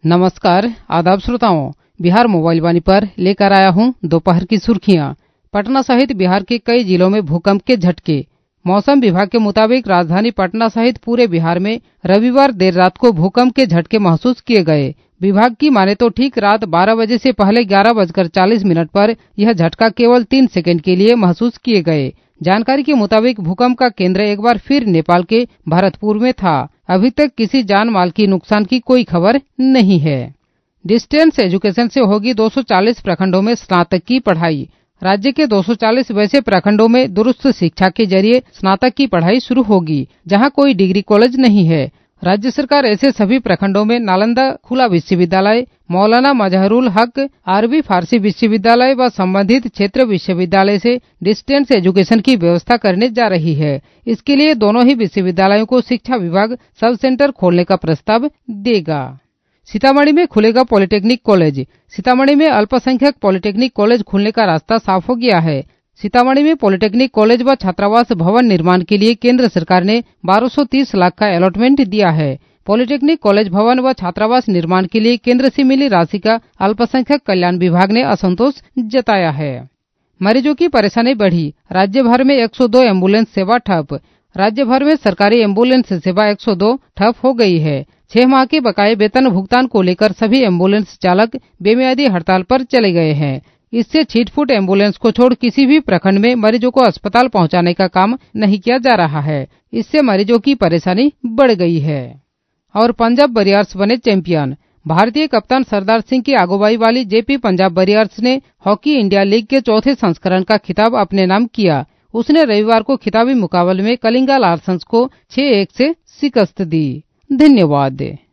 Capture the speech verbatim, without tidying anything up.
नमस्कार, आदाब श्रोताओं। बिहार मोबाइल वाणी पर लेकर आया हूं दोपहर की सुर्खियां। पटना सहित बिहार के कई जिलों में भूकंप के झटके। मौसम विभाग के मुताबिक राजधानी पटना सहित पूरे बिहार में रविवार देर रात को भूकंप के झटके महसूस किए गए। विभाग की माने तो ठीक रात बारह बजे से पहले ग्यारह बजकर चालीस मिनट पर यह झटका केवल तीन सेकंड के लिए महसूस किए गए। जानकारी के मुताबिक भूकंप का केंद्र एक बार फिर नेपाल के भरतपुर में था। अभी तक किसी जान माल की नुकसान की कोई खबर नहीं है। डिस्टेंस एजुकेशन से होगी दो सौ चालीस प्रखंडों में स्नातक की पढ़ाई। राज्य के दो सौ चालीस वैसे प्रखंडों में दुरुस्त शिक्षा के जरिए स्नातक की पढ़ाई शुरू होगी जहां कोई डिग्री कॉलेज नहीं है। राज्य सरकार ऐसे सभी प्रखंडों में नालंदा खुला विश्वविद्यालय, मौलाना मजहरुल हक अरबी फारसी विश्वविद्यालय व संबंधित क्षेत्र विश्वविद्यालय से डिस्टेंस एजुकेशन की व्यवस्था करने जा रही है। इसके लिए दोनों ही विश्वविद्यालयों को शिक्षा विभाग सब सेंटर खोलने का प्रस्ताव देगा। सीतामढ़ी में खुलेगा पॉलिटेक्निक कॉलेज। सीतामढ़ी में अल्पसंख्यक पॉलिटेक्निक कॉलेज खुलने का रास्ता साफ हो गया है। सीतामढ़ी में पॉलिटेक्निक कॉलेज व छात्रावास भवन निर्माण के लिए केंद्र सरकार ने बारह सौ तीस लाख का अलॉटमेंट दिया है। पॉलिटेक्निक कॉलेज भवन व छात्रावास निर्माण के लिए केंद्र से मिली राशि का अल्पसंख्यक कल्याण विभाग ने असंतोष जताया है। मरीजों की परेशानी बढ़ी। राज्य भर में एक सौ दो एम्बुलेंस सेवा ठप। राज्य भर में सरकारी एम्बुलेंस सेवा एक सौ दो ठप हो गई है। छह माह के बकाये वेतन भुगतान को लेकर सभी एम्बुलेंस चालक बेमियादी हड़ताल पर चले गए हैं। इससे छीटफूट एम्बुलेंस को छोड़ किसी भी प्रखंड में मरीजों को अस्पताल पहुंचाने का काम नहीं किया जा रहा है। इससे मरीजों की परेशानी बढ़ गई है। और पंजाब वॉरियर्स बने चैंपियन। भारतीय कप्तान सरदार सिंह की अगुवाई वाली जेपी पंजाब वॉरियर्स ने हॉकी इंडिया लीग के चौथे संस्करण का खिताब अपने नाम किया। उसने रविवार को खिताबी मुकाबले में कलिंगा लार्सन्स को छह एक से शिकस्त दी। धन्यवाद।